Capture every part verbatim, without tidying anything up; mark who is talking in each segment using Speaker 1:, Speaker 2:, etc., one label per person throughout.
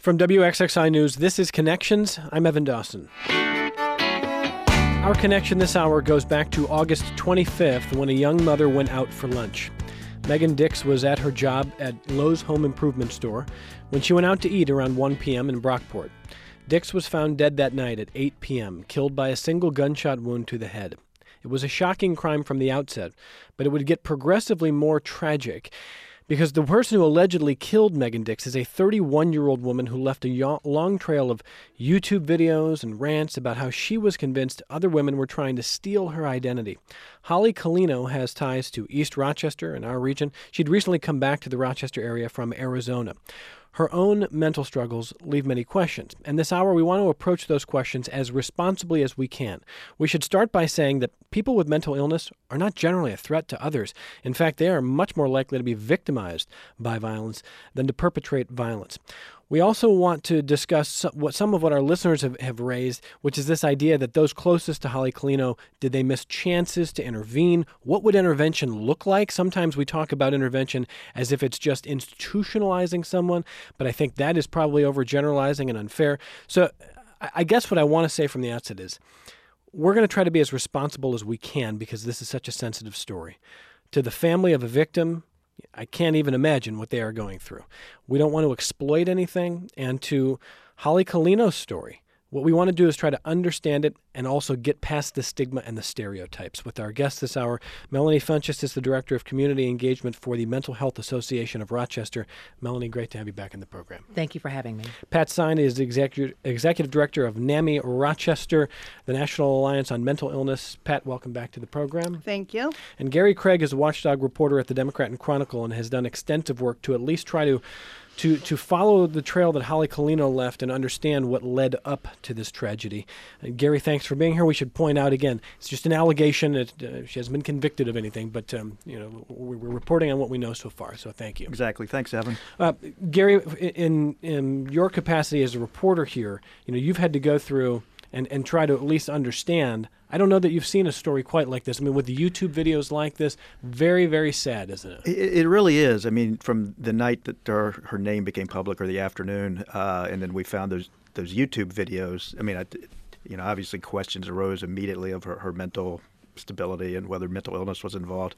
Speaker 1: From W X X I News, this is Connections. I'm Evan Dawson. Our connection this hour goes back to August twenty-fifth when a young mother went out for lunch. Megan Dix was at her job at Lowe's Home Improvement Store when she went out to eat around one p.m. in Brockport. Dix was found dead that night at eight p.m., killed by a single gunshot wound to the head. It was a shocking crime from the outset, but it would get progressively more tragic because the person who allegedly killed Megan Dix is a thirty-one-year-old woman who left a long trail of YouTube videos and rants about how she was convinced other women were trying to steal her identity. Holly Colino has ties to East Rochester in our region. She'd recently come back to the Rochester area from Arizona. Her own mental struggles leave many questions, and this hour we want to approach those questions as responsibly as we can. We should start by saying that people with mental illness are not generally a threat to others. In fact, they are much more likely to be victimized by violence than to perpetrate violence. We also want to discuss what some of what our listeners have, have raised, which is this idea that those closest to Holly Colino, did they miss chances to intervene? What would intervention look like? Sometimes we talk about intervention as if it's just institutionalizing someone, but I think that is probably overgeneralizing and unfair. So I guess what I want to say from the outset is we're going to try to be as responsible as we can because this is such a sensitive story. To the family of a victim, I can't even imagine what they are going through. We don't want to exploit anything. And to Holly Colino's story, what we want to do is try to understand it and also get past the stigma and the stereotypes. With our guest this hour, Melanie Funchess is the Director of Community Engagement for the Mental Health Association of Rochester. Melanie, great to have you back in the program.
Speaker 2: Thank you for having me.
Speaker 1: Pat Sine is the Executive, Executive Director of NAMI Rochester, the National Alliance on Mental Illness. Pat, welcome back to the program.
Speaker 3: Thank you.
Speaker 1: And Gary Craig is a watchdog reporter at the Democrat and Chronicle and has done extensive work to at least try to To, to follow the trail that Holly Colino left and understand what led up to this tragedy. Uh, Gary, thanks for being here. We should point out again, it's just an allegation. It, uh, she hasn't been convicted of anything, but um, you know we're, we're reporting on what we know so far. So thank you.
Speaker 4: Exactly. Thanks, Evan.
Speaker 1: Uh, Gary, in in your capacity as a reporter here, you know you've had to go through and, and try to at least understand. I don't know that you've seen a story quite like this. I mean, with the YouTube videos like this, very, very sad, isn't it?
Speaker 4: It, it really is. I mean, from the night that her, her name became public or the afternoon, uh, and then we found those those YouTube videos, I mean, I, you know, obviously questions arose immediately of her, her mental stability and whether mental illness was involved.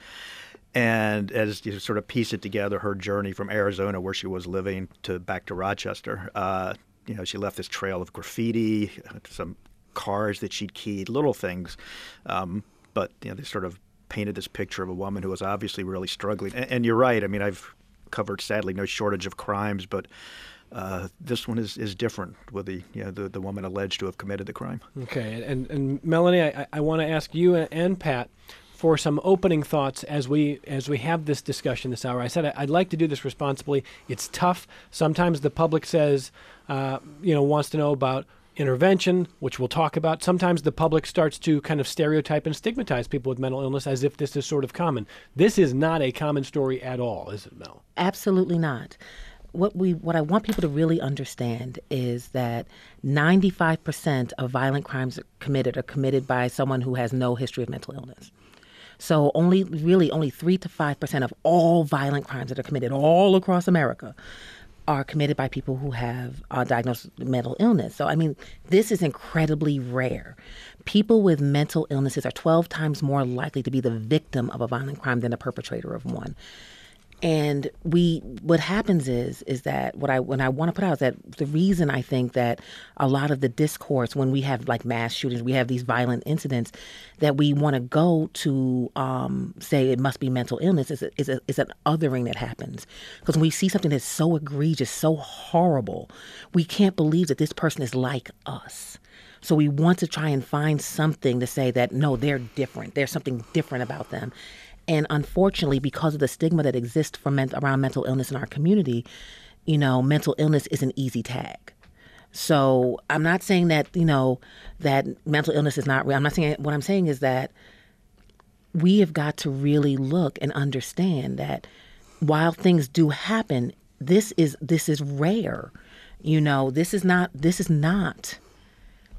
Speaker 4: And as you sort of piece it together, her journey from Arizona, where she was living, to back to Rochester, uh, you know, she left this trail of graffiti, some cars that she'd keyed, little things. Um, but, you know, they sort of painted this picture of a woman who was obviously really struggling. And, and you're right. I mean, I've covered, sadly, no shortage of crimes, but uh, this one is, is different with the, you know, the the woman alleged to have committed the crime.
Speaker 1: Okay. And, and Melanie, I, I want to ask you and Pat for some opening thoughts as we as we have this discussion this hour. I said I'd like to do this responsibly. It's tough. Sometimes the public says, uh, you know, wants to know about intervention, which we'll talk about. Sometimes the public starts to kind of stereotype and stigmatize people with mental illness as if this is sort of common. This is not a common story at all, is it, Mel?
Speaker 2: Absolutely not. What we what I want people to really understand is that ninety-five percent of violent crimes committed are committed by someone who has no history of mental illness. So only really only three to five percent of all violent crimes that are committed all across America are committed by people who have uh, diagnosed with mental illness. So, I mean, this is incredibly rare. People with mental illnesses are twelve times more likely to be the victim of a violent crime than a perpetrator of one. And we, what happens is, is that what I, when I want to put out is that the reason I think that a lot of the discourse, when we have like mass shootings, we have these violent incidents, that we want to go to um, say it must be mental illness is, a, is, a, is an othering that happens. Because when we see something that's so egregious, so horrible, we can't believe that this person is like us. So we want to try and find something to say that, no, they're different. There's something different about them. And unfortunately, because of the stigma that exists for men- around mental illness in our community, you know, mental illness is an easy tag. So I'm not saying that, you know, that mental illness is not real. I'm not saying, what I'm saying is that we have got to really look and understand that while things do happen, this is this is rare. You know, this is not this is not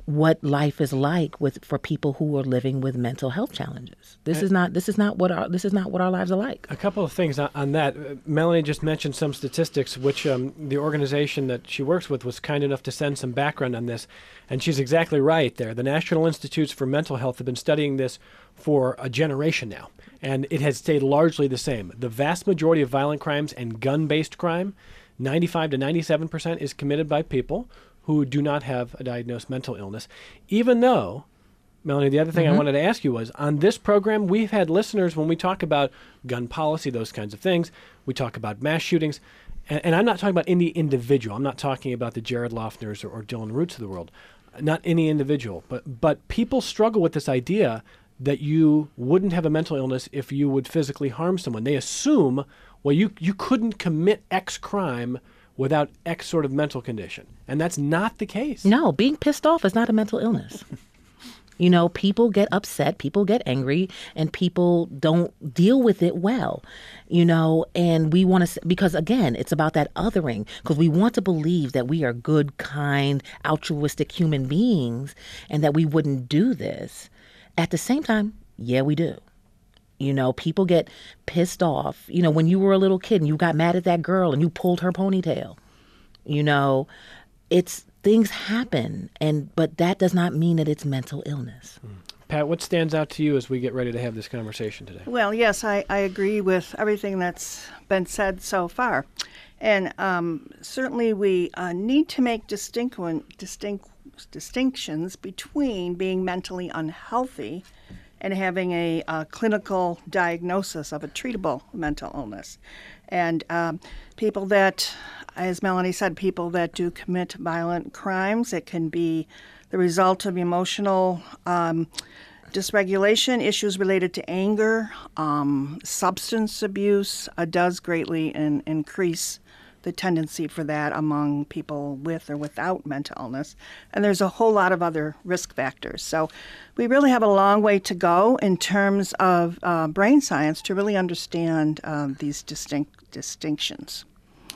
Speaker 2: what life is like with for people who are living with mental health challenges. This is not this is not what our this is not what our lives are like.
Speaker 1: A couple of things on, on that. Uh, Melanie just mentioned some statistics, which um, the organization that she works with was kind enough to send some background on this, and she's exactly right there. The National Institutes for Mental Health have been studying this for a generation now, and it has stayed largely the same. The vast majority of violent crimes and gun-based crime, ninety-five to ninety-seven percent, is committed by people who do not have a diagnosed mental illness, even though, Melanie, the other thing mm-hmm. I wanted to ask you was, on this program, we've had listeners, when we talk about gun policy, those kinds of things, we talk about mass shootings, and, and I'm not talking about any individual. I'm not talking about the Jared Loftners or, or Dylan Roots of the world, not any individual, but but people struggle with this idea that you wouldn't have a mental illness if you would physically harm someone. They assume, well, you, you couldn't commit X crime without X sort of mental condition. And that's not the case.
Speaker 2: No, being pissed off is not a mental illness. You know, people get upset, people get angry, and people don't deal with it well, you know, and we want to, because again, it's about that othering, because we want to believe that we are good, kind, altruistic human beings and that we wouldn't do this. At the same time, yeah, we do. You know, people get pissed off. You know, when you were a little kid and you got mad at that girl and you pulled her ponytail, you know, it's things happen. And but that does not mean that it's mental illness.
Speaker 1: Mm. Pat, what stands out to you as we get ready to have this conversation today?
Speaker 3: Well, yes, I, I agree with everything that's been said so far. And um, certainly we uh, need to make distinct, distinct, distinctions between being mentally unhealthy and having a, a clinical diagnosis of a treatable mental illness. And um, people that, as Melanie said, people that do commit violent crimes, it can be the result of emotional um, dysregulation, issues related to anger, um, substance abuse uh, does greatly in, increase the tendency for that among people with or without mental illness. And there's a whole lot of other risk factors. So we really have a long way to go in terms of uh, brain science to really understand um, these distinct distinctions.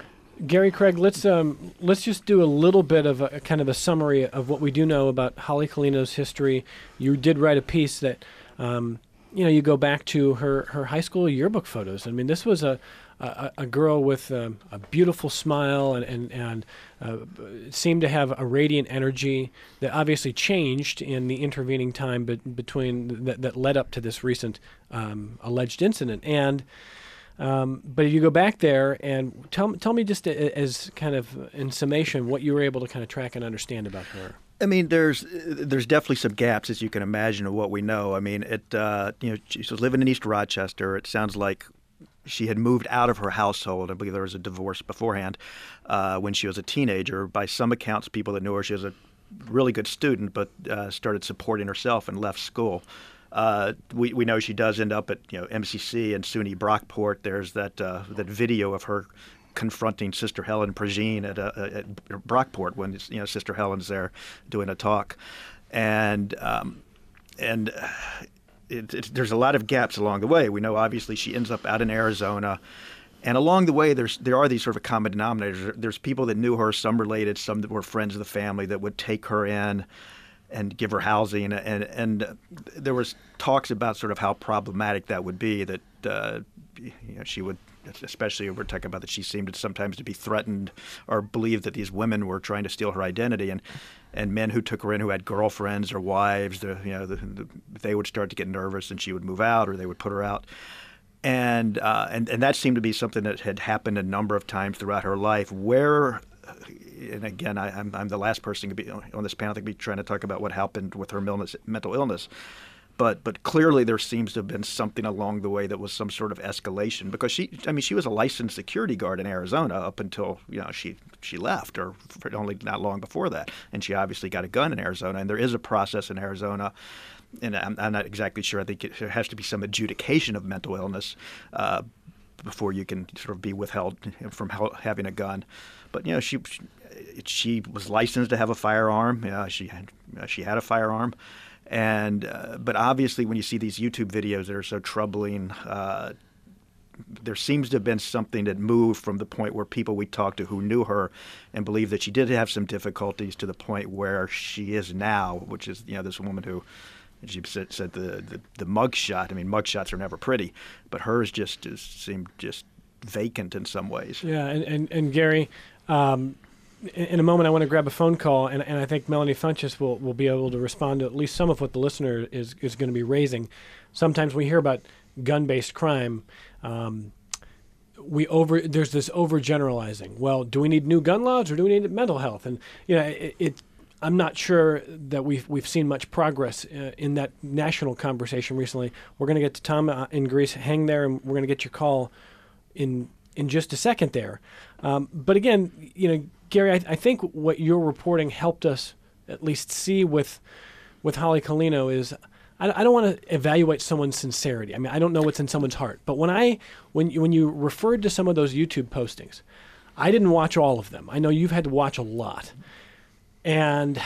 Speaker 1: Gary Craig, let's um, let's just do a little bit of a, a kind of a summary of what we do know about Holly Colino's history. You did write a piece that, um, you know, you go back to her, her high school yearbook photos. I mean, this was a A, a girl with um, a beautiful smile and, and, and uh, seemed to have a radiant energy that obviously changed in the intervening time be- between th- that led up to this recent um, alleged incident. And um, but if you go back there and tell tell me just a, as kind of in summation what you were able to kind of track and understand about her.
Speaker 4: I mean, there's there's definitely some gaps, as you can imagine, of what we know. I mean, it uh, you know, she was living in East Rochester. It sounds like she had moved out of her household. I believe there was a divorce beforehand uh, when she was a teenager. By some accounts, people that knew her, she was a really good student, but uh, started supporting herself and left school. Uh, we we know she does end up at you know M C C and SUNY Brockport. There's that uh, that video of her confronting Sister Helen Progine at, uh, at Brockport when you know Sister Helen's there doing a talk, and um, and. Uh, It, it, there's a lot of gaps along the way. We know obviously she ends up out in Arizona, and along the way there's there are these sort of common denominators. There's people that knew her, some related, some that were friends of the family that would take her in and give her housing, and and there was talks about sort of how problematic that would be. That uh, you know she would, especially we're talking about that she seemed sometimes to be threatened or believed that these women were trying to steal her identity, and and men who took her in who had girlfriends or wives, the, you know, the, the, they would start to get nervous and she would move out or they would put her out. And, uh, and and that seemed to be something that had happened a number of times throughout her life where, and again, I, I'm, I'm the last person to be on this panel to be trying to talk about what happened with her illness, mental illness. But but clearly there seems to have been something along the way that was some sort of escalation because she, I mean, she was a licensed security guard in Arizona up until, you know, she, she left or for only not long before that. And she obviously got a gun in Arizona. And there is a process in Arizona, and I'm, I'm not exactly sure. I think it, there has to be some adjudication of mental illness uh, before you can sort of be withheld from ha- having a gun. But, you know, she she was licensed to have a firearm. Uh, she had, uh, she had a firearm. And uh, but obviously, when you see these YouTube videos that are so troubling, uh, there seems to have been something that moved from the point where people we talked to who knew her and believed that she did have some difficulties to the point where she is now, which is, you know, this woman who, she said, said the, the, the mug shot. I mean, mug shots are never pretty, but hers just is, seemed just vacant in some ways.
Speaker 1: Yeah, and, and, and Gary, um, in, in a moment I want to grab a phone call, and, and I think Melanie Funchess will, will be able to respond to at least some of what the listener is, is going to be raising. Sometimes we hear about gun-based crime, um, we over there's this overgeneralizing. Well, do we need new gun laws or do we need mental health? And you know, it, it I'm not sure that we've we've seen much progress uh, in that national conversation recently. We're going to get to Tom uh, in Greece. Hang there, and we're going to get your call in in just a second there. Um, but again, you know, Gary, I, I think what your reporting helped us at least see with with Holly Colino is, I, I don't want to evaluate someone's sincerity. I mean, I don't know what's in someone's heart. But when I when you, when you referred to some of those YouTube postings, I didn't watch all of them. I know you've had to watch a lot. And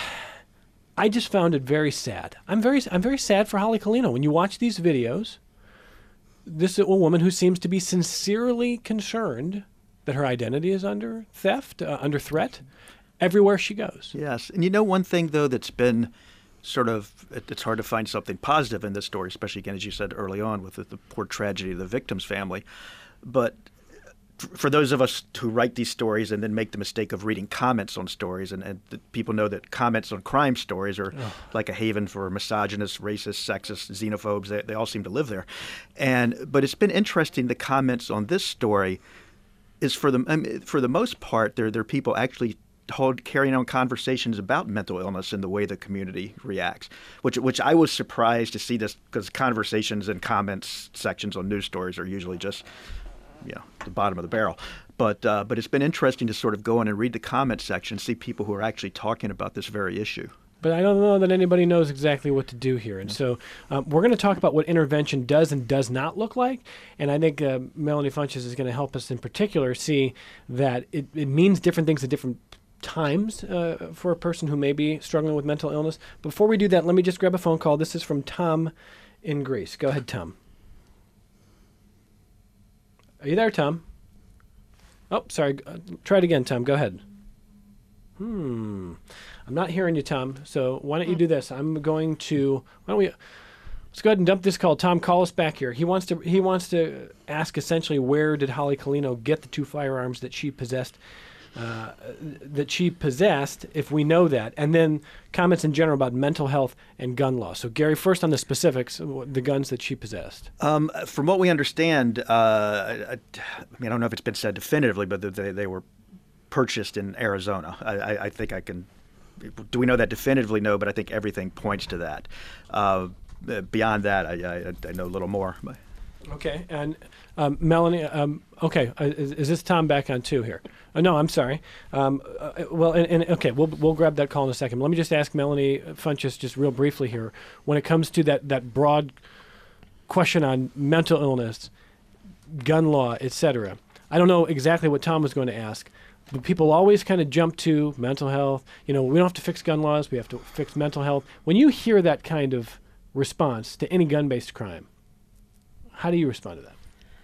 Speaker 1: I just found it very sad. I'm very, I'm very sad for Holly Colino. When you watch these videos, this is a woman who seems to be sincerely concerned that her identity is under theft, uh, under threat, everywhere she goes.
Speaker 4: Yes. And you know, one thing, though, that's been sort of, it, it's hard to find something positive in this story, especially, again, as you said early on, with the, the poor tragedy of the victim's family. But for those of us who write these stories and then make the mistake of reading comments on stories, and, and the people know that comments on crime stories are oh. like a haven for misogynists, racists, sexists, xenophobes. They, they all seem to live there. And but it's been interesting. The comments on this story is for the I mean, for the most part, they're they're people actually hold, carrying on conversations about mental illness and the way the community reacts, which which I was surprised to see this, because conversations and comments sections on news stories are usually just, you know, the bottom of the barrel. But uh, but it's been interesting to sort of go in and read the comment section, see people who are actually talking about this very issue.
Speaker 1: But I don't know that anybody knows exactly what to do here. And so um, we're going to talk about what intervention does and does not look like. And I think uh, Melanie Funchess is going to help us in particular see that it, it means different things at different times uh, for a person who may be struggling with mental illness. Before we do that, let me just grab a phone call. This is from Tom in Greece. Go ahead, Tom. Are you there, Tom? Oh, sorry. Uh, try it again, Tom. Go ahead. Hmm. I'm not hearing you, Tom. So why don't you do this? I'm going to. Why don't we? Let's go ahead and dump this call. Tom, call us back here. He wants to. He wants to ask essentially, where did Holly Colino get the two firearms that she possessed? Uh, that she possessed, if we know that, and then comments in general about mental health and gun law. So, Gary, first on the specifics, the guns that she possessed.
Speaker 4: Um, from what we understand, uh, I, I mean, I don't know if it's been said definitively, but they, they were purchased in Arizona. I, I, I think I can. Do we know that definitively? No, but I think everything points to that. Uh, beyond that, I, I, I know a little more.
Speaker 1: Okay, and um, Melanie, um, okay, uh, is, is this Tom back on too here? Uh, no, I'm sorry. Um, uh, well, and, and okay, we'll we'll grab that call in a second. Let me just ask Melanie Funchess just real briefly here. When it comes to that, that broad question on mental illness, gun law, et cetera, I don't know exactly what Tom was going to ask, but people always kind of jump to mental health. You know, we don't have to fix gun laws, we have to fix mental health. When you hear that kind of response to any gun-based crime, how do you respond to that?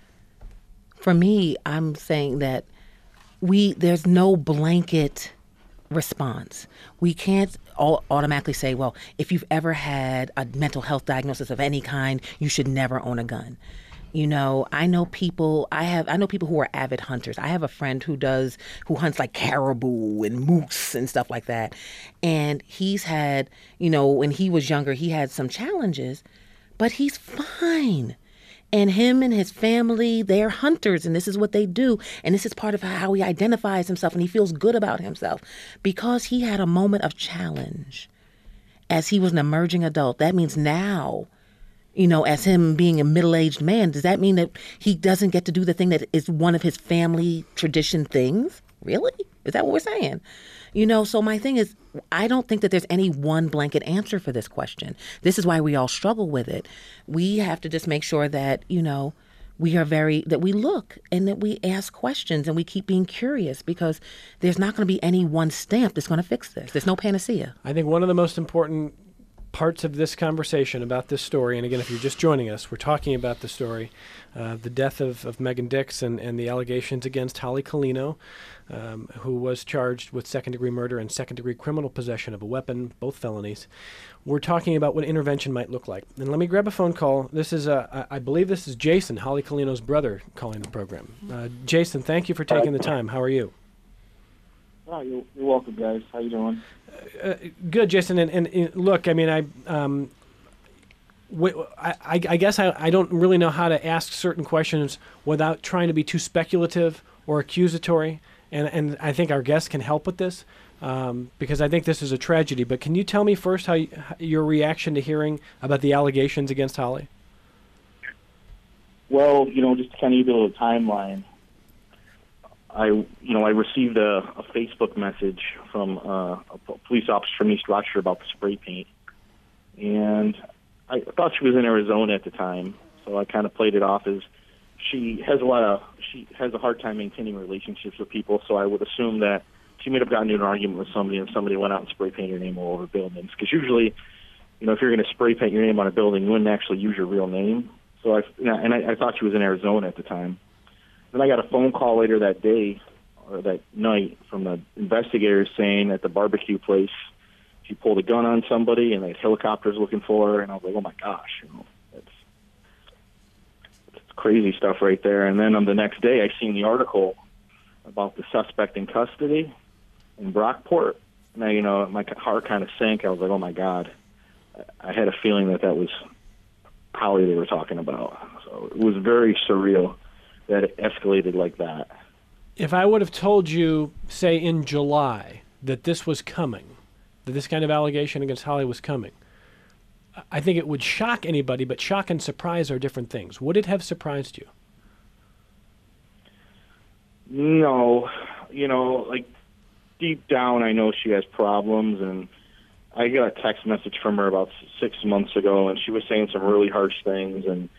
Speaker 2: For me, I'm saying that we there's no blanket response. We can't all automatically say, well, if you've ever had a mental health diagnosis of any kind, you should never own a gun. You know, I know people, I have, I know people who are avid hunters. I have a friend who does, who hunts like caribou and moose and stuff like that. And he's had, you know, when he was younger, he had some challenges, but he's fine. And him and his family, they're hunters, and this is what they do. And this is part of how he identifies himself, and he feels good about himself because he had a moment of challenge as he was an emerging adult. That means now, you know, as him being a middle-aged man, does that mean that he doesn't get to do the thing that is one of his family tradition things? Really? Is that what we're saying? You know, so my thing is, I don't think that there's any one blanket answer for this question. This is why we all struggle with it. We have to just make sure that, you know, we are very, that we look and that we ask questions and we keep being curious, because there's not going to be any one stamp that's going to fix this. There's no panacea.
Speaker 1: I think one of the most important parts of this conversation about this story. And again, if you're just joining us, we're talking about the story, uh, the death of, of Megan Dix and, and the allegations against Holly Colino, um, who was charged with second-degree murder and second-degree criminal possession of a weapon, both felonies. We're talking about what intervention might look like. And let me grab a phone call. This is, uh, I believe this is Jason, Holly Colino's brother, calling the program. Uh, Jason, thank you for taking the time. How are you?
Speaker 5: Oh, you're, you're welcome, guys. How you doing?
Speaker 1: Uh, good, Jason. And, and, and look, I mean, I, um, w- I, I guess I, I don't really know how to ask certain questions without trying to be too speculative or accusatory. And, and I think our guests can help with this um, because I think this is a tragedy. But can you tell me first how you, your reaction to hearing about the allegations against Holly?
Speaker 5: Well, you know, just to kind of give you a little timeline. I, you know, I received a, a Facebook message from uh, a police officer from East Rochester about the spray paint, and I thought she was in Arizona at the time, so I kind of played it off as she has a lot of she has a hard time maintaining relationships with people, so I would assume that she may have gotten into an argument with somebody, and somebody went out and spray painted her name all over buildings. Because usually, you know, if you're going to spray paint your name on a building, you wouldn't actually use your real name. So I and I, I thought she was in Arizona at the time. Then I got a phone call later that day, or that night, from the investigators saying at the barbecue place she pulled a gun on somebody and they had helicopters looking for her. And I was like, oh my gosh, you know, that's, that's crazy stuff right there. And then on the next day, I seen the article about the suspect in custody in Brockport. And I, you know, my heart kind of sank. I was like, oh my God. I had a feeling that that was Holly they were talking about. So it was very surreal that it escalated like that.
Speaker 1: If I would have told you, say, in July, that this was coming, that this kind of allegation against Holly was coming, I think it would shock anybody, but shock and surprise are different things. Would it have surprised you?
Speaker 5: No. You know, like, deep down, I know she has problems, and I got a text message from her about six months ago, and she was saying some really harsh things, and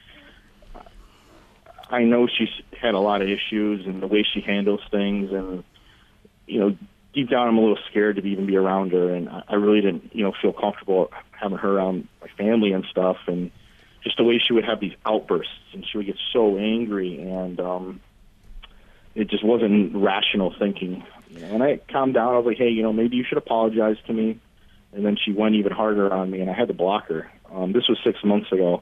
Speaker 5: I know she's had a lot of issues and the way she handles things, and, you know, deep down I'm a little scared to even be around her, and I really didn't, you know, feel comfortable having her around my family and stuff, and just the way she would have these outbursts, and she would get so angry, and um, it just wasn't rational thinking. You know? And I calmed down. I was like, hey, you know, maybe you should apologize to me. And then she went even harder on me, and I had to block her. Um, this was six months ago.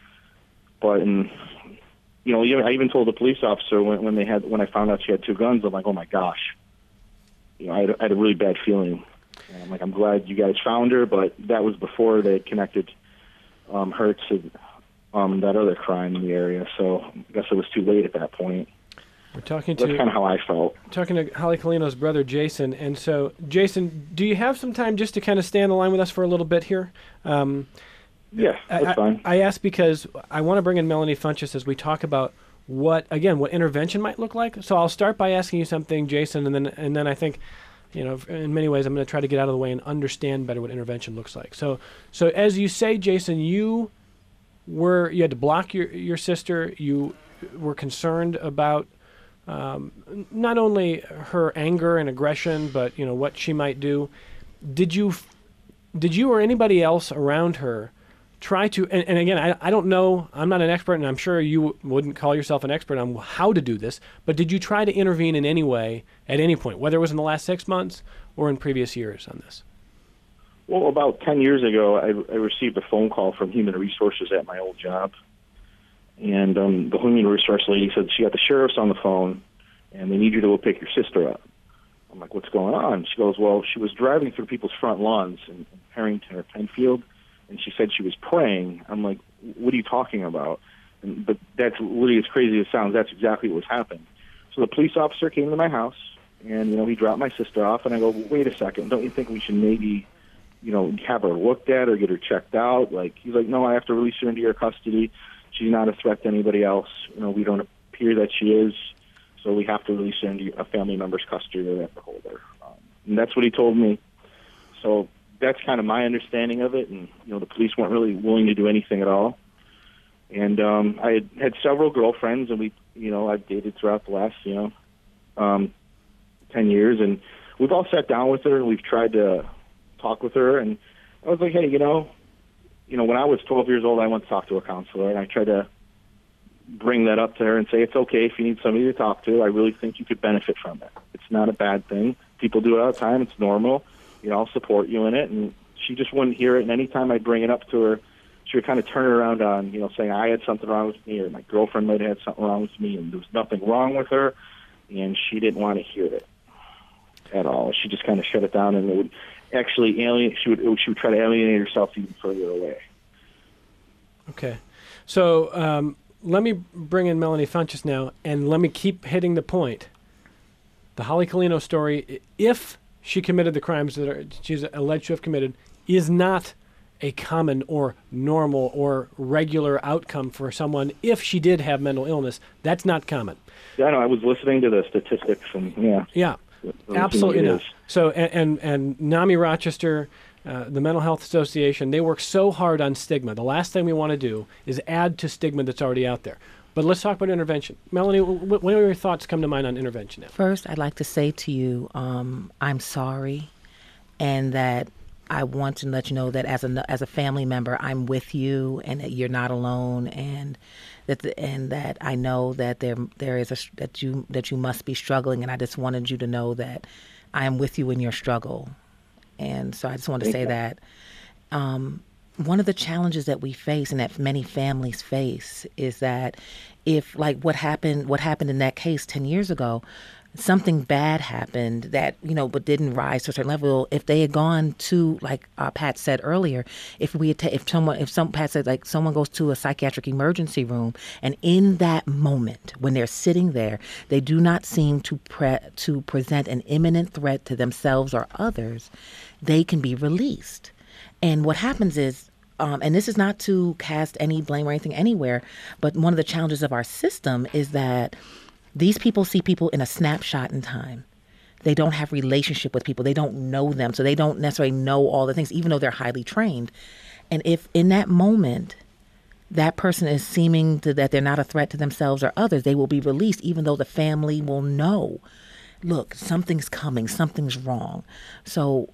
Speaker 5: But, and, you know, I even told the police officer when, when they had when I found out she had two guns, I'm like, oh my gosh, you know, I had, I had a really bad feeling. And I'm like, I'm glad you guys found her, but that was before they had connected um, her to um, that other crime in the area. So I guess it was too late at that point.
Speaker 1: We're talking to
Speaker 5: That's kind of how I felt.
Speaker 1: Talking to Holly Colino's brother, Jason. And so, Jason, do you have some time just to kind of stay on the line with us for a little bit here? Um,
Speaker 5: Yeah, that's
Speaker 1: I,
Speaker 5: fine.
Speaker 1: I, I ask because I want to bring in Melanie Funchess as we talk about what, again, what intervention might look like. So I'll start by asking you something, Jason, and then and then I think, you know, in many ways, I'm going to try to get out of the way and understand better what intervention looks like. So, so as you say, Jason, you were you had to block your your sister. You were concerned about um, not only her anger and aggression, but you know what she might do. Did you did you or anybody else around her try to, and, and again, I, I don't know, I'm not an expert, and I'm sure you wouldn't call yourself an expert on how to do this, but did you try to intervene in any way at any point, whether it was in the last six months or in previous years on this?
Speaker 5: Well, about ten years ago, I, I received a phone call from Human Resources at my old job. And um, the Human Resource lady said she got the sheriff's on the phone, and they need you to go pick your sister up. I'm like, what's going on? She goes, well, she was driving through people's front lawns in, in Harrington or Penfield, and she said she was praying. I'm like, what are you talking about? And, but that's literally as crazy as it sounds. That's exactly what was happening. So the police officer came to my house, and, you know, he dropped my sister off, and I go, well, wait a second, don't you think we should maybe, you know, have her looked at or get her checked out? Like, he's like, no, I have to release her into your custody. She's not a threat to anybody else. You know, we don't appear that she is, so we have to release her into a family member's custody. They have to hold her. Um, and that's what he told me. So that's kind of my understanding of it. And, you know, the police weren't really willing to do anything at all. And um, I had had several girlfriends, and we, you know, I've dated throughout the last, you know, um, ten years. And we've all sat down with her, and we've tried to talk with her. And I was like, hey, you know, you know, when I was twelve years old, I went to talk to a counselor, and I tried to bring that up to her and say, it's okay if you need somebody to talk to. I really think you could benefit from it. It's not a bad thing. People do it all the time. It's normal. You know, I'll support you in it. And she just wouldn't hear it. And anytime I'd bring it up to her, she would kind of turn it around on, you know, saying I had something wrong with me or my girlfriend might have had something wrong with me, and there was nothing wrong with her, and she didn't want to hear it at all. She just kind of shut it down, and it would actually alienate, she would, she would try to alienate herself even further away.
Speaker 1: Okay. So um, let me bring in Melanie Funches now, and let me keep hitting the point. The Holly Colino story, if she committed the crimes that are, she's alleged to have committed, is not a common or normal or regular outcome for someone if she did have mental illness. That's not common.
Speaker 5: Yeah, I know. I was listening to the statistics, and yeah.
Speaker 1: Yeah, absolutely not. So, and, and, and NAMI Rochester, uh, the Mental Health Association, they work so hard on stigma. The last thing we want to do is add to stigma that's already out there. But let's talk about intervention. Melanie, what are your thoughts come to mind on intervention now?
Speaker 2: First, I'd like to say to you, um, I'm sorry, and that I want to let you know that as a as a family member, I'm with you, and that you're not alone, and that the, and that I know that there there is a that you that you must be struggling, and I just wanted you to know that I am with you in your struggle, and so I just want to say that. Um, One of the challenges that we face and that many families face is that if, like what happened, what happened in that case ten years ago, something bad happened that, you know, but didn't rise to a certain level. If they had gone to, like uh, Pat said earlier, if we had ta- if someone, if some Pat said like someone goes to a psychiatric emergency room, and in that moment when they're sitting there, they do not seem to pre- to present an imminent threat to themselves or others, they can be released. And what happens is, um, and this is not to cast any blame or anything anywhere, but one of the challenges of our system is that these people see people in a snapshot in time. They don't have relationship with people. They don't know them. So they don't necessarily know all the things, even though they're highly trained. And if in that moment, that person is seeming to, that they're not a threat to themselves or others, they will be released, even though the family will know, look, something's coming, something's wrong. So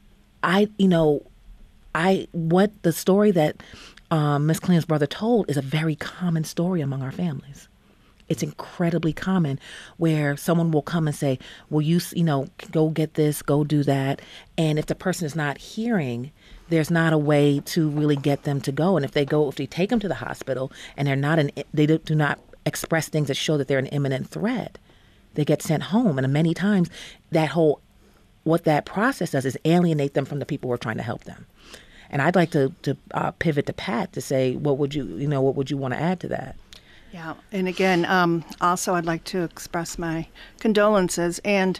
Speaker 2: I, you know, I, what the story that um, Miz Colino's brother told is a very common story among our families. It's incredibly common where someone will come and say, well, you, you know, go get this, go do that. And if the person is not hearing, there's not a way to really get them to go. And if they go, if they take them to the hospital and they're not, an, they do not express things that show that they're an imminent threat, they get sent home. And many times that whole, what that process does is alienate them from the people who are trying to help them. And I'd like to, to uh, pivot to Pat to say, what would you, you know, what would you want to add to that?
Speaker 3: Yeah, and again, um, also I'd like to express my condolences. And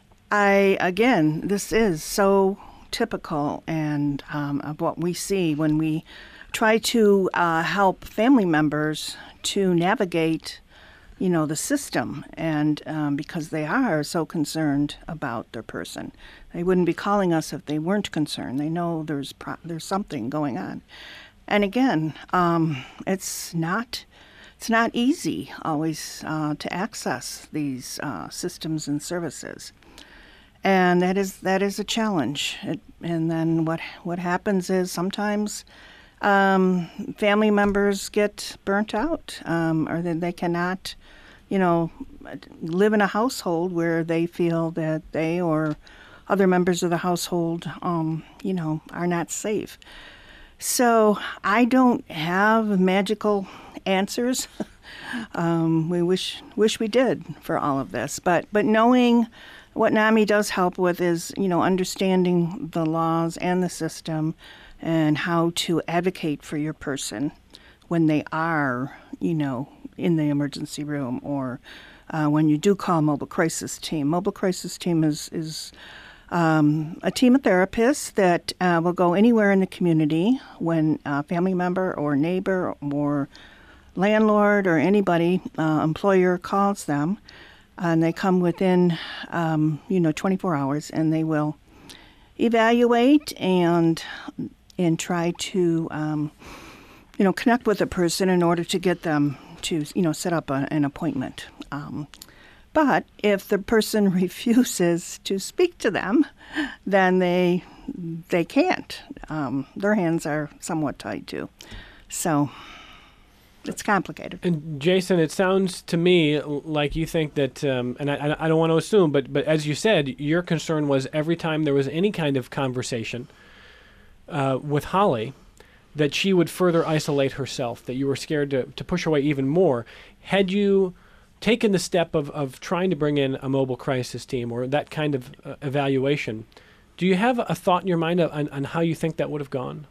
Speaker 3: I, again, this is so typical and um, of what we see when we try to uh, help family members to navigate, you know, the system. And um, because they are so concerned about their person, they wouldn't be calling us if they weren't concerned. They know there's pro- there's something going on. And again, um, it's not. It's not easy always uh, to access these uh, systems and services, and that is that is a challenge. It, and then what what happens is sometimes um, family members get burnt out, um, or that they cannot, you know, live in a household where they feel that they or other members of the household, um, you know, are not safe. So I don't have magical answers. um, we wish wish we did for all of this, but but knowing what NAMI does help with is, you know, understanding the laws and the system and how to advocate for your person when they are, you know, in the emergency room, or uh, when you do call mobile crisis team. Mobile crisis team is is Um, a team of therapists that uh, will go anywhere in the community when a family member or neighbor or landlord or anybody, uh, employer calls them, and they come within, um, you know, twenty-four hours, and they will evaluate and and try to, um, you know, connect with a person in order to get them to, you know, set up a, an appointment. Um, But if the person refuses to speak to them, then they they can't. um, their hands are somewhat tied too. So it's complicated.
Speaker 1: And Jason, it sounds to me like you think that, um, and I, I don't want to assume, but but as you said, your concern was every time there was any kind of conversation uh, with Holly, that she would further isolate herself, that you were scared to, to push her away even more. Had you taken the step of, of trying to bring in a mobile crisis team or that kind of uh, evaluation, do you have a thought in your mind on, on how you think that would have gone?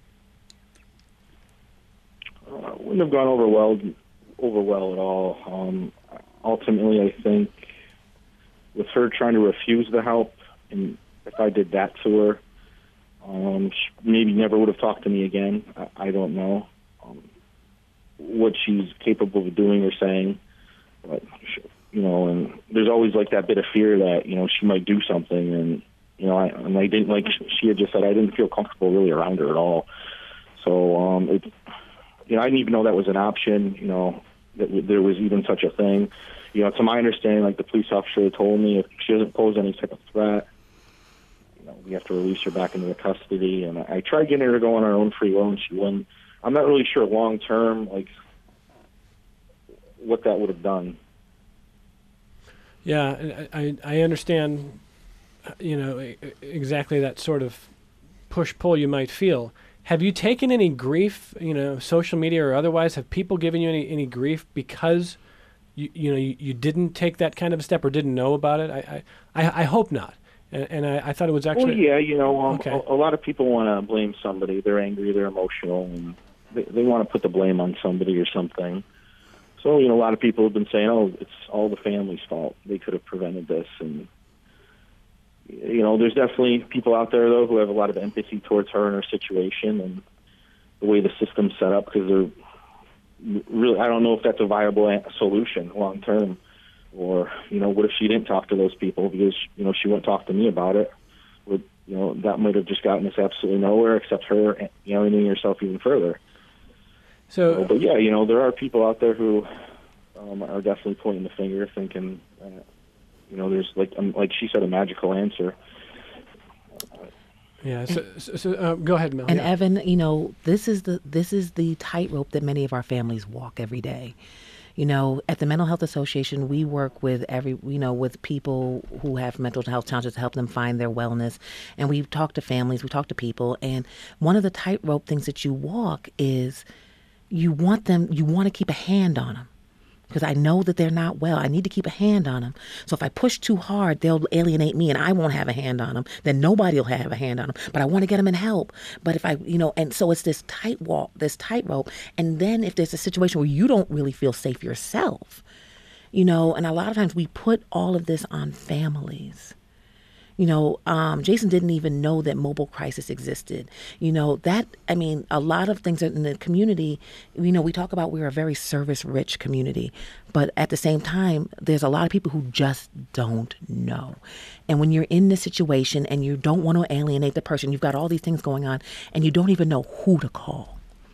Speaker 5: Uh, wouldn't have gone over well, over well at all. Um, ultimately, I think with her trying to refuse the help, and if I did that to her, um, she maybe never would have talked to me again. I, I don't know um, what she's capable of doing or saying, but she, you know, and there's always like that bit of fear that you know she might do something, and you know, I, and I didn't like she had just said I didn't feel comfortable really around her at all. So um, it. You know, I didn't even know that was an option, you know, that w- there was even such a thing. You know, to my understanding, like the police officer told me, if she doesn't pose any type of threat, you know, we have to release her back into the custody. And I, I tried getting her to go on her own free will, and she wouldn't. I'm not really sure long term, like, what that would have done.
Speaker 1: Yeah, I, I understand, you know, exactly that sort of push-pull you might feel. Have you taken any grief, you know, social media or otherwise? Have people given you any, any grief because you you know you, you didn't take that kind of a step or didn't know about it? I I, I hope not. And, and I, I thought it was actually.
Speaker 5: Well, yeah, you know, um,
Speaker 1: okay.
Speaker 5: a, a lot of people want to blame somebody. They're angry, they're emotional, and they, they want to put the blame on somebody or something. So, you know, a lot of people have been saying, "Oh, it's all the family's fault. They could have prevented this." And you know, there's definitely people out there, though, who have a lot of empathy towards her and her situation and the way the system's set up, because they're really, I don't know if that's a viable a- solution long term. Or, you know, what if she didn't talk to those people because, you know, she wouldn't talk to me about it? Would, you know, that might have just gotten us absolutely nowhere except her alienating herself even further.
Speaker 1: So,
Speaker 5: so, but, yeah, you know, there are people out there who um, are definitely pointing the finger, thinking, uh, you know, there's like um, like she said, a magical answer.
Speaker 1: Yeah. So, so, so uh, go ahead, Mel.
Speaker 2: And
Speaker 1: yeah.
Speaker 2: Evan, you know, this is the this is the tightrope that many of our families walk every day. You know, at the Mental Health Association, we work with every, you know, with people who have mental health challenges to help them find their wellness. And we talk to families, we talk to people. And one of the tightrope things that you walk is you want them, you want to keep a hand on them. Because I know that they're not well. I need to keep a hand on them. So if I push too hard, they'll alienate me and I won't have a hand on them. Then nobody will have a hand on them. But I want to get them in help. But if I, you know, and so it's this tight walk, this tightrope. And then if there's a situation where you don't really feel safe yourself, you know, and a lot of times we put all of this on families. You know, um, Jason didn't even know that mobile crisis existed. You know, that, I mean, a lot of things in the community, you know, we talk about we're a very service-rich community, but at the same time, there's a lot of people who just don't know. And when you're in this situation and you don't want to alienate the person, you've got all these things going on, and you don't even know who to call.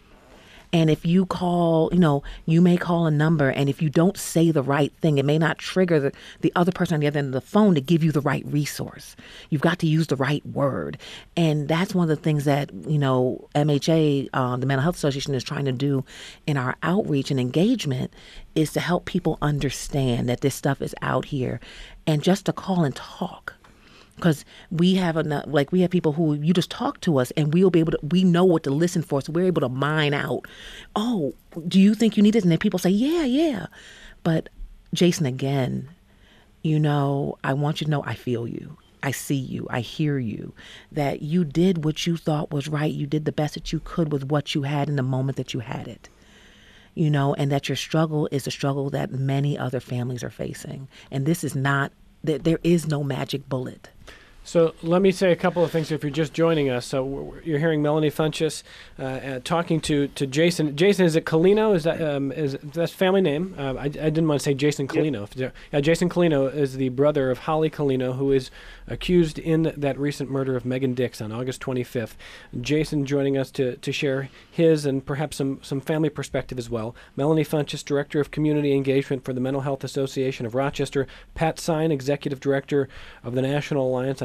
Speaker 2: And if you call, you know, you may call a number, and if you don't say the right thing, it may not trigger the, the other person on the other end of the phone to give you the right resource. You've got to use the right word. And that's one of the things that, you know, M H A, uh, the Mental Health Association, is trying to do in our outreach and engagement is to help people understand that this stuff is out here and just to call and talk. Because we have enough, like we have people who you just talk to us and we'll be able to, we know what to listen for. So we're able to mine out, oh, do you think you need this? And then people say, yeah, yeah. But Jason, again, you know, I want you to know I feel you. I see you. I hear you. That you did what you thought was right. You did the best that you could with what you had in the moment that you had it. You know, and that your struggle is a struggle that many other families are facing. And this is not, there is no magic bullet.
Speaker 1: So let me say a couple of things if you're just joining us. So you're hearing Melanie Funchess uh, uh, talking to, to Jason. Jason, is it Colino? Is that um, is that's family name? Um, I, I didn't want to say Jason Colino. Yep. Yeah, Jason Colino is the brother of Holly Colino, who is accused in that recent murder of Megan Dix on August twenty-fifth. Jason joining us to, to share his and perhaps some, some family perspective as well. Melanie Funchess, Director of Community Engagement for the Mental Health Association of Rochester. Pat Sine, Executive Director of the National Alliance on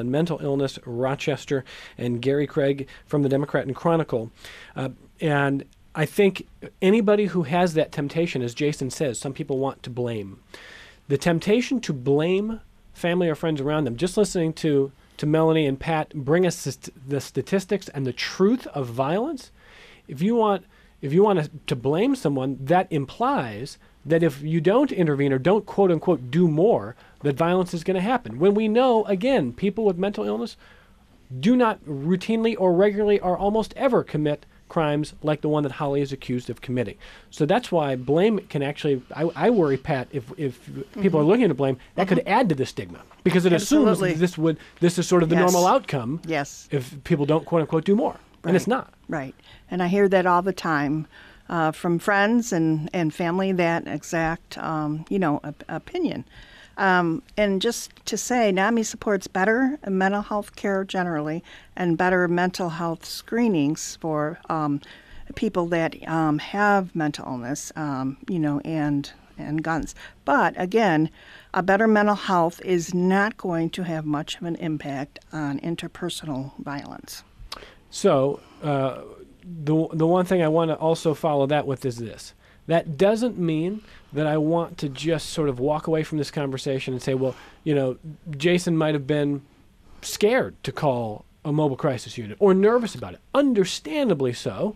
Speaker 1: on Mental Illness Rochester, and Gary Craig from the Democrat and Chronicle. Uh, and I think anybody who has that temptation, as Jason says, some people want to blame. The temptation to blame family or friends around them, just listening to, to Melanie and Pat bring us st- the statistics and the truth of violence, if you want if you want to, to blame someone, that implies that if you don't intervene or don't quote unquote do more, that violence is going to happen. When we know, again, people with mental illness do not routinely or regularly or almost ever commit crimes like the one that Holly is accused of committing. So that's why blame can actually, I, I worry, Pat, if, if mm-hmm. people are looking to blame, that mm-hmm. could add to the stigma. Because it
Speaker 3: Absolutely.
Speaker 1: assumes this would this is sort of the
Speaker 3: yes.
Speaker 1: normal outcome
Speaker 3: yes.
Speaker 1: if people don't quote unquote do more.
Speaker 3: Right.
Speaker 1: And it's not.
Speaker 3: Right. And I hear that all the time uh, from friends and, and family, that exact, um, you know, op- opinion. Um, and just to say, NAMI supports better mental health care generally and better mental health screenings for um, people that um, have mental illness, um, you know, and and guns. But again, a better mental health is not going to have much of an impact on interpersonal violence.
Speaker 1: So uh, the the one thing I want to also follow that with is this. That doesn't mean that I want to just sort of walk away from this conversation and say, well, you know, Jason might have been scared to call a mobile crisis unit or nervous about it, understandably so,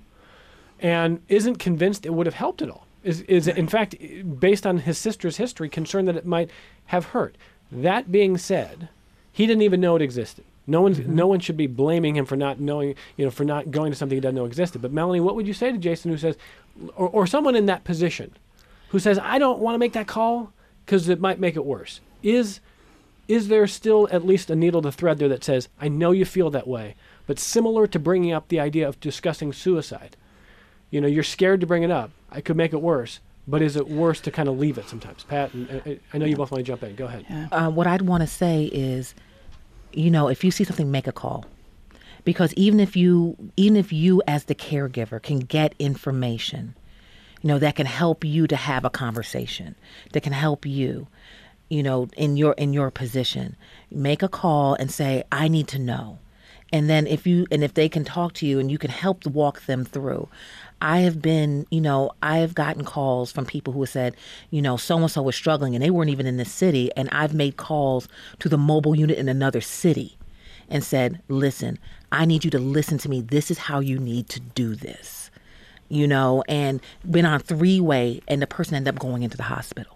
Speaker 1: and isn't convinced it would have helped at all. Is, is in fact, based on his sister's history, concerned that it might have hurt. That being said, he didn't even know it existed. No one, mm-hmm. no one should be blaming him for not knowing, you know, for not going to something he doesn't know existed. But Melanie, what would you say to Jason who says, or, or someone in that position, who says, I don't want to make that call because it might make it worse? Is, is there still at least a needle to thread there that says, I know you feel that way, but similar to bringing up the idea of discussing suicide, you know, you're scared to bring it up. I could make it worse, but is it worse to kind of leave it sometimes? Pat, and, I, I know you both want to jump in. Go ahead.
Speaker 2: Yeah. Uh, what I'd want to say is, you know, if you see something, make a call. Because even if you, even if you as the caregiver can get information, you know, that can help you to have a conversation, that can help you, you know, in your, in your position, make a call and say, I need to know. And then if you, and if they can talk to you and you can help walk them through. I have been, you know, I have gotten calls from people who have said, you know, so-and-so was struggling and they weren't even in this city. And I've made calls to the mobile unit in another city and said, listen, I need you to listen to me. This is how you need to do this, you know, and been on three-way and the person ended up going into the hospital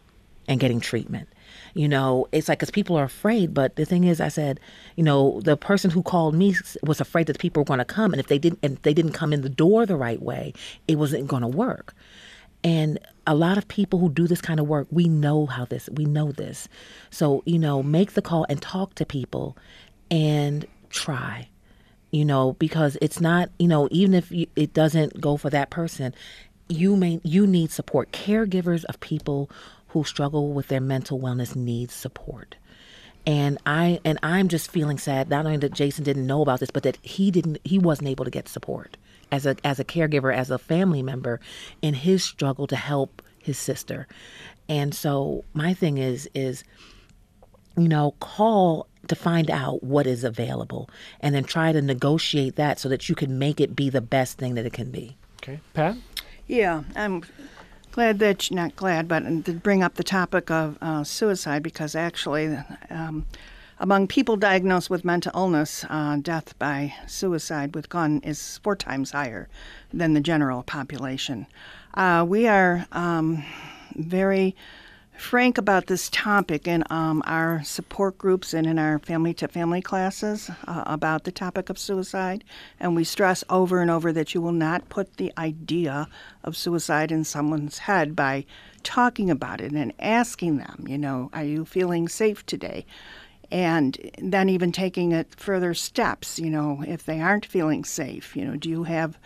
Speaker 2: and getting treatment. You know, it's like, because people are afraid. But the thing is, I said, you know, the person who called me was afraid that people were going to come. And if they didn't, and they didn't come in the door the right way, it wasn't going to work. And a lot of people who do this kind of work, we know how this, we know this. So, you know, make the call and talk to people and try, you know, because it's not, you know, even if you, it doesn't go for that person, you may, you need support. Caregivers of people who struggle with their mental wellness needs support. And I and I'm just feeling sad, not only that Jason didn't know about this, but that he didn't he wasn't able to get support as a as a caregiver, as a family member in his struggle to help his sister. And so my thing is is you know, call to find out what is available and then try to negotiate that so that you can make it be the best thing that it can be.
Speaker 1: Okay. Pat?
Speaker 3: Yeah, I'm glad that, not glad, but to bring up the topic of uh, suicide, because actually um, among people diagnosed with mental illness, uh, death by suicide with gun is four times higher than the general population. Uh, we are um, very frank about this topic in um, our support groups and in our family-to-family classes uh, about the topic of suicide. And we stress over and over that you will not put the idea of suicide in someone's head by talking about it and asking them, you know, are you feeling safe today? And then even taking it further steps, you know, if they aren't feeling safe, you know, do you have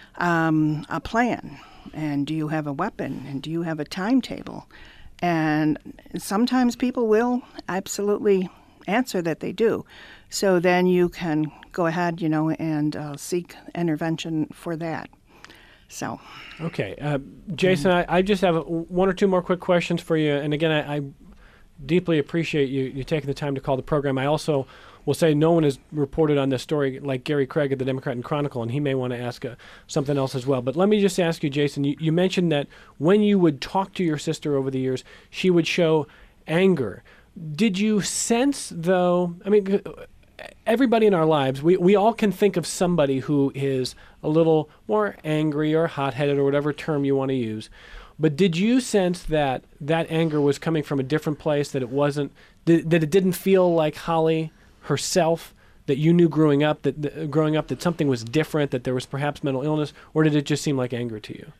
Speaker 3: um, a plan? And do you have a weapon? And do you have a timetable? And sometimes people will absolutely answer that they do. So then you can go ahead, you know, and uh, seek intervention for that. So.
Speaker 1: Okay. Uh, Jason, mm-hmm. I, I just have one or two more quick questions for you. And again, I, I deeply appreciate you, you taking the time to call the program. I also will say no one has reported on this story like Gary Craig at the Democrat and Chronicle, and he may want to ask uh, something else as well. But let me just ask you, Jason, you, you mentioned that when you would talk to your sister over the years, she would show anger. Did you sense, though, I mean, everybody in our lives, we, we all can think of somebody who is a little more angry or hot-headed or whatever term you want to use. But did you sense that that anger was coming from a different place, that it wasn't, that, that it didn't feel like Holly herself, that you knew growing up that, that growing up that something was different, that there was perhaps mental illness, or did it just seem like anger to you?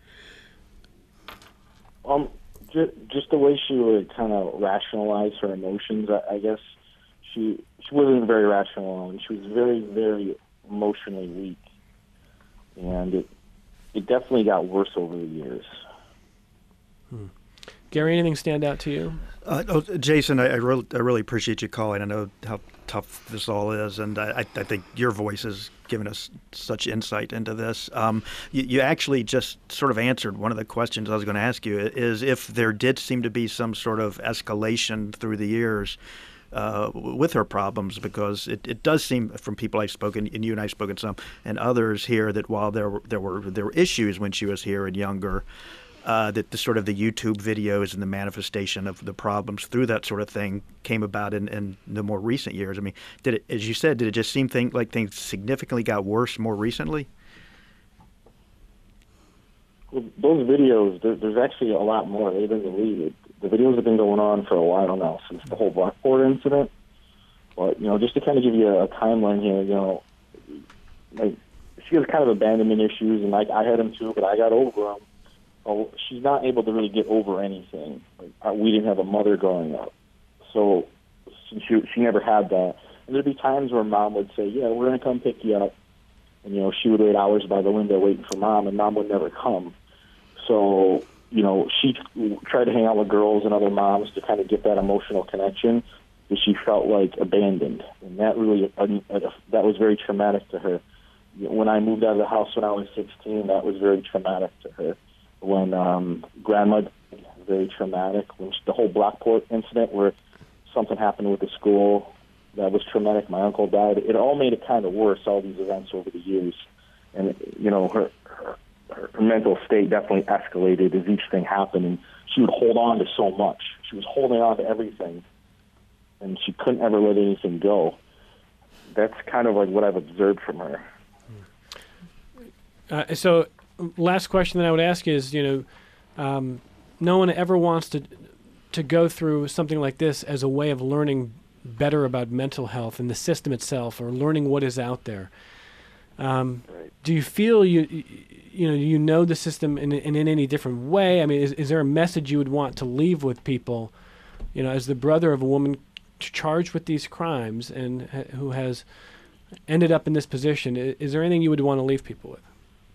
Speaker 5: Um, just, just the way she would kind of rationalize her emotions, I, I guess she she wasn't very rational, and she was very, very emotionally weak, and it it definitely got worse over the years.
Speaker 1: Hmm. Gary, anything stand out to you?
Speaker 4: Uh, oh, Jason, I, I, really, I really appreciate you calling. I know how tough this all is, and I, I think your voice has given us such insight into this. Um, you, you actually just sort of answered one of the questions I was going to ask you, is if there did seem to be some sort of escalation through the years uh, with her problems, because it, it does seem from people I've spoken, and you and I have spoken some, and others here, that while there were, there were, there were issues when she was here and younger, Uh, that the sort of the YouTube videos and the manifestation of the problems through that sort of thing came about in, in the more recent years. I mean, did it, as you said, did it just seem thing, like things significantly got worse more recently?
Speaker 5: Well, those videos, there, there's actually a lot more. They've been deleted. The videos have been going on for a while now, since the whole Blackboard incident. But, you know, just to kind of give you a, a timeline here, you know, like, she has kind of abandonment issues, and like I had them too, but I got over them. Oh, she's not able to really get over anything. Like, uh, we didn't have a mother growing up, so she she never had that. And there'd be times where Mom would say, "Yeah, we're gonna come pick you up," and you know she would wait hours by the window waiting for Mom, and Mom would never come. So you know she tried to hang out with girls and other moms to kind of get that emotional connection, because she felt like abandoned, and that really uh, that was very traumatic to her. When I moved out of the house when I was sixteen, that was very traumatic to her. When um, Grandma, very traumatic. When the whole Blackport incident, where something happened with the school, that was traumatic. My uncle died. It all made it kind of worse, all these events over the years. And, you know, her, her, her mental state definitely escalated as each thing happened. And she would hold on to so much. She was holding on to everything. And she couldn't ever let anything go. That's kind of like what I've observed from her.
Speaker 1: Uh, so... Last question that I would ask is, you know, um, no one ever wants to to go through something like this as a way of learning better about mental health and the system itself, or learning what is out there. Um,
Speaker 5: right.
Speaker 1: Do you feel you you know you know the system in, in in any different way? I mean, is is there a message you would want to leave with people, you know, as the brother of a woman charged with these crimes and uh, who has ended up in this position? Is, is there anything you would want to leave people with?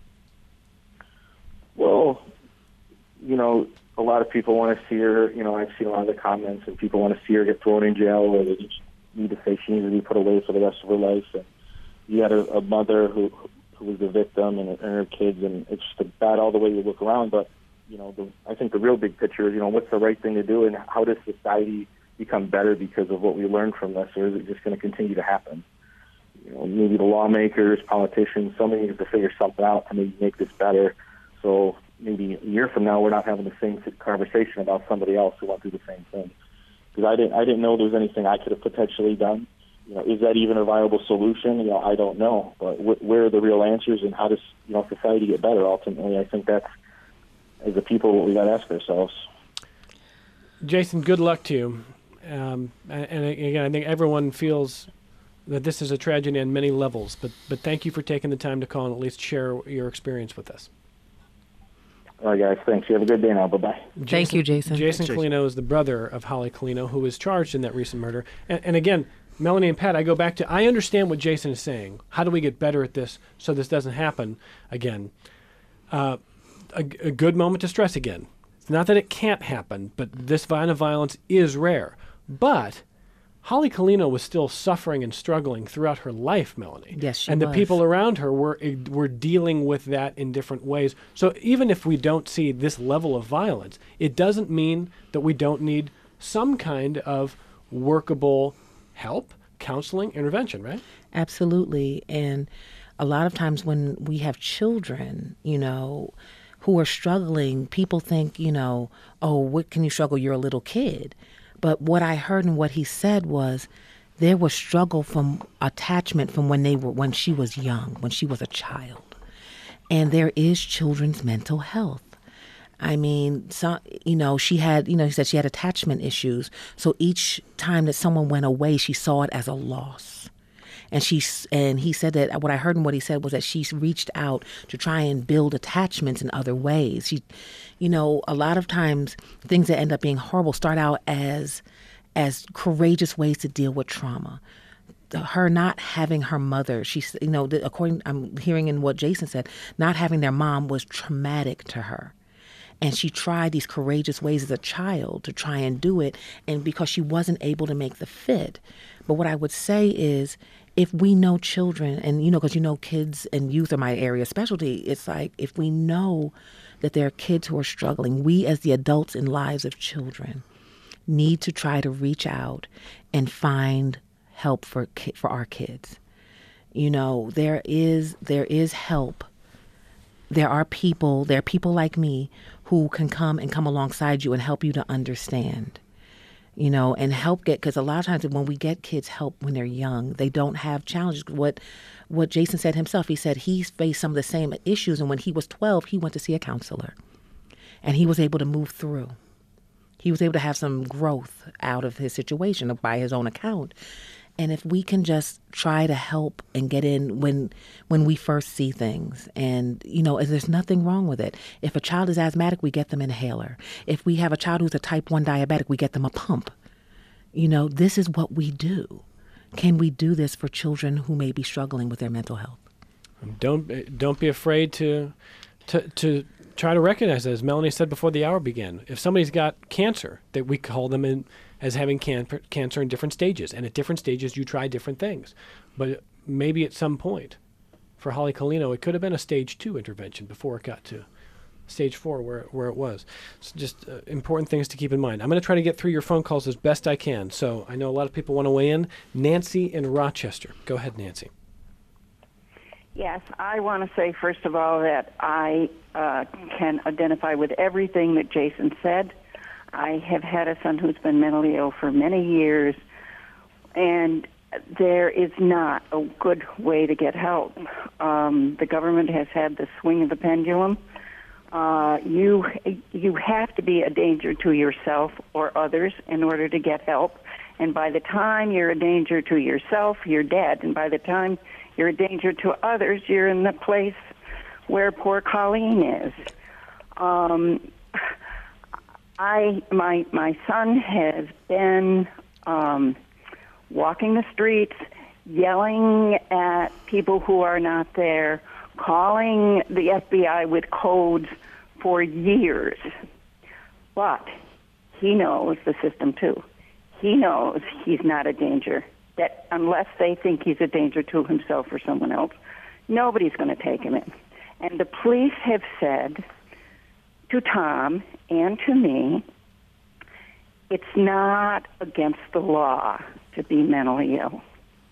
Speaker 5: Well, you know, a lot of people want to see her, you know, I've seen a lot of the comments, and people want to see her get thrown in jail, or they just need to say she needs to be put away for the rest of her life. And you had a, a mother who who was the victim, and, and her kids, and it's just bad all the way you look around. But, you know, the, I think the real big picture is, you know, what's the right thing to do, and how does society become better because of what we learned from this, or is it just going to continue to happen? You know, maybe the lawmakers, politicians, somebody needs to figure something out to maybe make this better. So maybe a year from now, we're not having the same conversation about somebody else who went through the same thing. Because I didn't, I didn't know there was anything I could have potentially done. You know, is that even a viable solution? You know, I don't know. But wh- where are the real answers, and how does, you know, society get better? Ultimately, I think that's, as a people, what we got to ask ourselves.
Speaker 1: Jason, good luck to you. Um, and, and again, I think everyone feels that this is a tragedy on many levels. But but thank you for taking the time to call and at least share your experience with us.
Speaker 5: All right, guys. Thanks. You have a good day now. Bye-bye.
Speaker 2: Thank you, Jason.
Speaker 1: Jason
Speaker 4: Thanks,
Speaker 1: Colino is the brother of Holly Colino, who was charged in that recent murder. And, and again, Melanie and Pat, I go back to, I understand what Jason is saying. How do we get better at this so this doesn't happen again? Uh, a, a good moment to stress again. It's not that it can't happen, but this kind of violence is rare. But Holly Colino was still suffering and struggling throughout her life, Melanie.
Speaker 2: Yes, she
Speaker 1: And the
Speaker 2: was.
Speaker 1: people around her were were dealing with that in different ways. So even if we don't see this level of violence, it doesn't mean that we don't need some kind of workable help, counseling, intervention, right?
Speaker 2: Absolutely. And a lot of times when we have children, you know, who are struggling, people think, you know, oh, what can you struggle? You're a little kid. But what I heard and what he said was there was struggle from attachment from when they were, when she was young, when she was a child. And there is children's mental health. I mean, so, you know, she had, you know, he said she had attachment issues. So each time that someone went away, she saw it as a loss. And she and he said that what I heard and what he said was that she reached out to try and build attachments in other ways. She, you know, a lot of times things that end up being horrible start out as as courageous ways to deal with trauma. Her not having her mother, she's, you know, according, I'm hearing in what Jason said, not having their mom was traumatic to her. And she tried these courageous ways as a child to try and do it, and because she wasn't able to make the fit. But what I would say is, if we know children, and you know, because you know kids and youth are my area of specialty, it's like if we know that there are kids who are struggling, we as the adults in lives of children need to try to reach out and find help for ki- for our kids. You know, there is there is help. There are people, there are people like me who can come and come alongside you and help you to understand, you know, and help get, because a lot of times when we get kids help when they're young, they don't have challenges. What what Jason said himself, he said he faced some of the same issues. And when he was twelve, he went to see a counselor and he was able to move through. He was able to have some growth out of his situation by his own account. And if we can just try to help and get in when when we first see things, and, you know, there's nothing wrong with it. If a child is asthmatic, we get them an inhaler. If we have a child who's a type one diabetic, we get them a pump. You know, this is what we do. Can we do this for children who may be struggling with their mental health?
Speaker 1: Don't don't be afraid to to to try to recognize it. As Melanie said before the hour began, if somebody's got cancer, that we call them in as having can- cancer in different stages. And at different stages, you try different things. But maybe at some point, for Holly Colino, it could have been a stage two intervention before it got to stage four where, where it was. So just uh, important things to keep in mind. I'm going to try to get through your phone calls as best I can. So I know a lot of people want to weigh in. Nancy in Rochester. Go ahead, Nancy.
Speaker 6: Yes, I want to say, first of all, that I uh, can identify with everything that Jason said. I have had a son who's been mentally ill for many years, and there is not a good way to get help. Um, the government has had the swing of the pendulum. Uh, you you have to be a danger to yourself or others in order to get help. And by the time you're a danger to yourself, you're dead. And by the time you're a danger to others, you're in the place where poor Colleen is. Um, I my my son has been um, walking the streets, yelling at people who are not there, calling the F B I with codes for years. But he knows the system too. He knows he's not a danger. That unless they think he's a danger to himself or someone else, nobody's going to take him in. And the police have said to Tom and to me, it's not against the law to be mentally ill.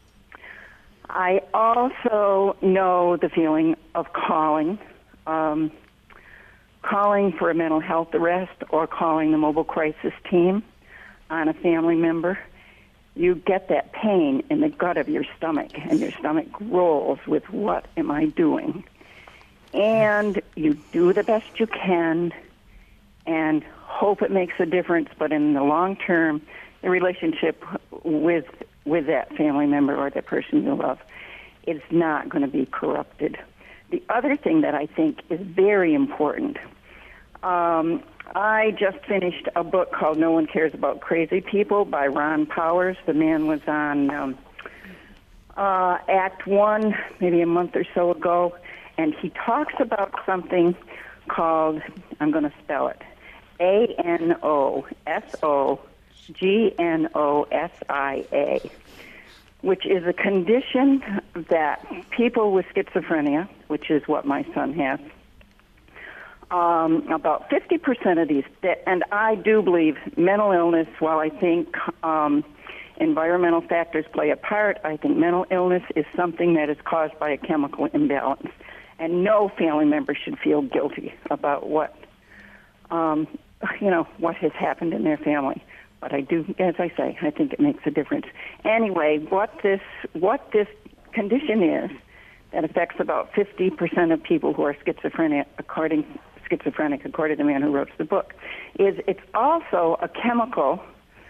Speaker 6: I also know the feeling of calling, um, calling for a mental health arrest or calling the mobile crisis team on a family member. You get that pain in the gut of your stomach, and your stomach rolls with, what am I doing? And you do the best you can and hope it makes a difference, but in the long term, the relationship with with that family member or that person you love is not going to be corrupted. The other thing that I think is very important, um, I just finished a book called No One Cares About Crazy People by Ron Powers. The man was on um, uh, Act One maybe a month or so ago, and he talks about something called, I'm going to spell it, A N O S O G N O S I A, which is a condition that people with schizophrenia, which is what my son has, Um, about fifty percent of these, and I do believe mental illness, while I think um, environmental factors play a part, I think mental illness is something that is caused by a chemical imbalance. And no family member should feel guilty about what, um, you know, what has happened in their family. But I do, as I say, I think it makes a difference. Anyway, what this, what this condition is that affects about fifty percent of people who are schizophrenic, according schizophrenic, according to the man who wrote the book, is it's also a chemical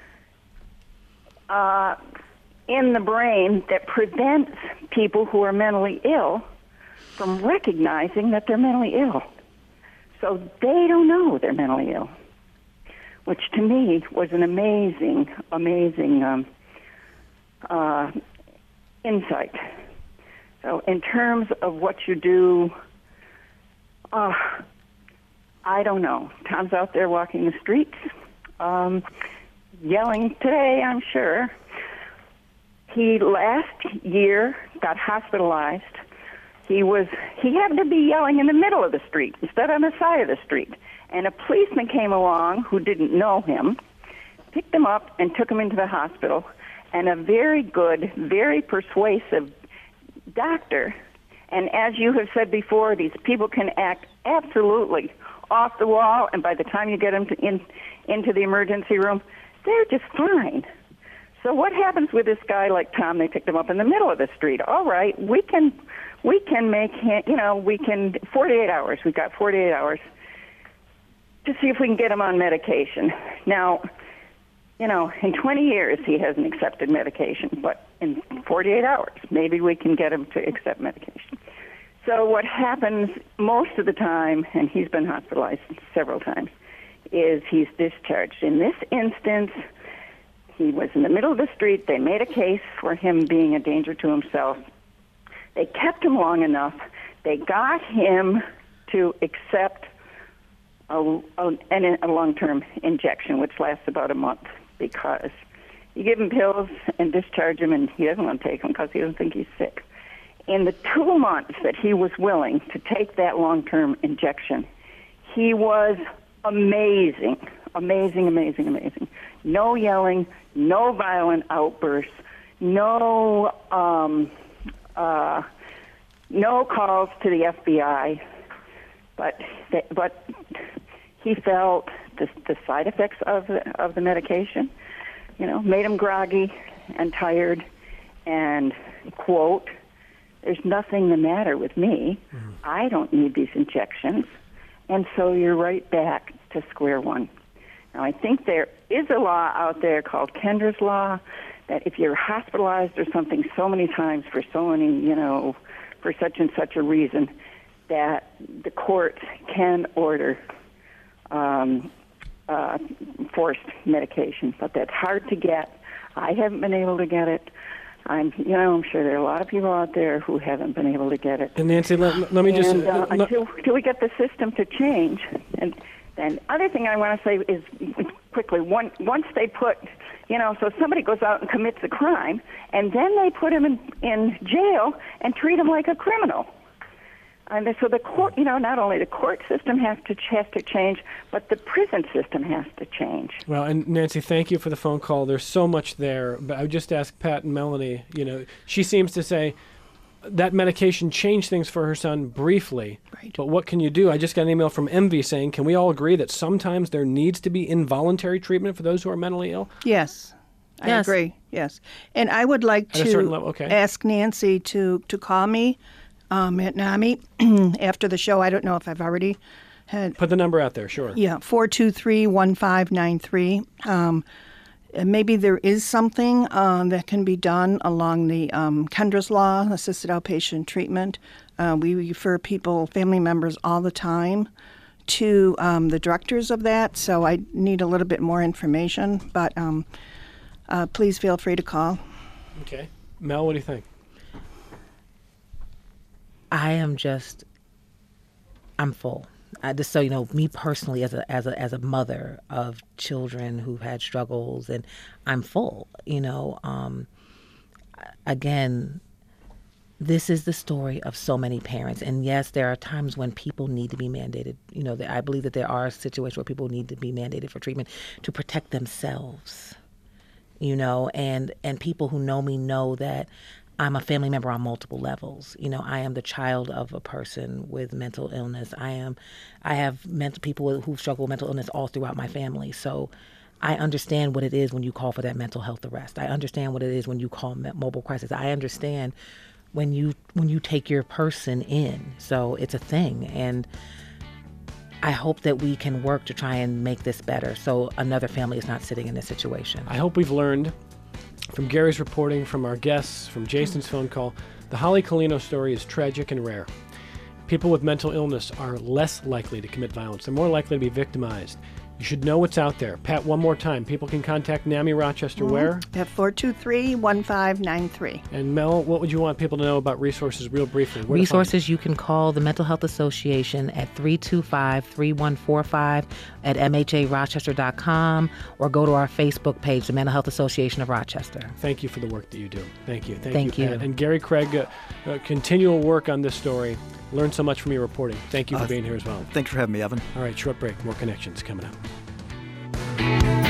Speaker 6: uh, in the brain that prevents people who are mentally ill from recognizing that they're mentally ill. So they don't know they're mentally ill, which to me was an amazing, amazing um, uh, insight. So in terms of what you do, uh, I don't know. Tom's out there walking the streets, um, yelling today, I'm sure. He last year got hospitalized. He was he happened to be yelling in the middle of the street instead of on the side of the street. And a policeman came along who didn't know him, picked him up and took him into the hospital. And a very good, very persuasive doctor, and as you have said before, these people can act absolutely off the wall, and by the time you get them to in, into the emergency room, they're just fine. So what happens with this guy like Tom? They picked him up in the middle of the street. All right, we can we can make him, you know, we can, forty-eight hours, we've got forty-eight hours to see if we can get him on medication. Now, you know, in twenty years he hasn't accepted medication, but in forty-eight hours, maybe we can get him to accept medication. So what happens most of the time, and he's been hospitalized several times, is he's discharged. In this instance, he was in the middle of the street. They made a case for him being a danger to himself. They kept him long enough. They got him to accept a, a, a long-term injection, which lasts about a month, because you give him pills and discharge him, and he doesn't want to take them because he doesn't think he's sick. In the two months that he was willing to take that long-term injection, he was amazing, amazing, amazing, amazing. No yelling, no violent outbursts, no um, uh, no calls to the F B I, but but he felt the, the side effects of the, of the medication, you know, made him groggy and tired, and, quote, there's nothing the matter with me. Mm-hmm. I don't need these injections. And so you're right back to square one. Now, I think there is a law out there called Kendra's Law that if you're hospitalized or something so many times for so many, you know, for such and such a reason, that the court can order um, uh, forced medication. But that's hard to get. I haven't been able to get it. I'm, you know, I'm sure there are a lot of people out there who haven't been able to get it.
Speaker 1: And Nancy, let, let me just
Speaker 6: and, uh,
Speaker 1: uh,
Speaker 6: until, until we get the system to change. And then other thing I want to say is quickly, one, once they put, you know, so somebody goes out and commits a crime, and then they put him in, in jail and treat him like a criminal. And so the court, you know, not only the court system has to has to change, but the prison system has to change.
Speaker 1: Well, and Nancy, thank you for the phone call. There's so much there, but I would just ask Pat and Melanie. You know, she seems to say that medication changed things for her son briefly.
Speaker 3: Right.
Speaker 1: But what can you do? I just got an email from Envy saying, can we all agree that sometimes there needs to be involuntary treatment for those who are mentally ill?
Speaker 3: Yes. I
Speaker 2: Yes.
Speaker 3: agree. Yes. And I would like
Speaker 1: At a certain
Speaker 3: to
Speaker 1: level, okay.
Speaker 3: ask Nancy to, to call me um, at NAMI after the show. I don't know if I've already had.
Speaker 1: Put the number out there, sure.
Speaker 3: Yeah, four two three, one five nine three. Um, and maybe there is something uh, that can be done along the um, Kendra's Law, assisted outpatient treatment. Uh, we refer people, family members, all the time to um, the directors of that, so I need a little bit more information, but um, uh, please feel free to call.
Speaker 1: Okay. Mel, what do you think?
Speaker 2: I am just, I'm full. I just so you know, me personally, as a as a as a mother of children who've had struggles, and I'm full. You know, um, again, this is the story of so many parents. And yes, there are times when people need to be mandated. You know, I believe that there are situations where people need to be mandated for treatment to protect themselves, you know, and, and people who know me know that I'm a family member on multiple levels. You know, I am the child of a person with mental illness. I am, I have mental people who struggle with mental illness all throughout my family. So I understand what it is when you call for that mental health arrest. I understand what it is when you call mobile crisis. I understand when you when you take your person in. So it's a thing, and I hope that we can work to try and make this better so another family is not sitting in this situation.
Speaker 1: I hope we've learned from Gary's reporting, from our guests, from Jason's phone call, the Holly Colino story is tragic and rare. People with mental illness are less likely to commit violence. They're more likely to be victimized. You should know what's out there. Pat, one more time. People can contact NAMI Rochester
Speaker 3: Mm-hmm.
Speaker 1: where?
Speaker 3: At four two three, one five nine three.
Speaker 1: And Mel, what would you want people to know about resources real briefly? Where to find
Speaker 2: Resources, you can call the Mental Health Association at three two five, three one four five at m h a rochester dot com or go to our Facebook page, the Mental Health Association of Rochester.
Speaker 1: Thank you for the work that you do. Thank you. Thank,
Speaker 2: Thank
Speaker 1: you,
Speaker 2: you.
Speaker 1: Pat. And Gary Craig, uh, uh, continual work on this story. Learned so much from your reporting. Thank you for
Speaker 4: Uh,
Speaker 1: being here as well.
Speaker 4: Thanks for having me, Evan.
Speaker 1: All right, short break. More Connections coming up.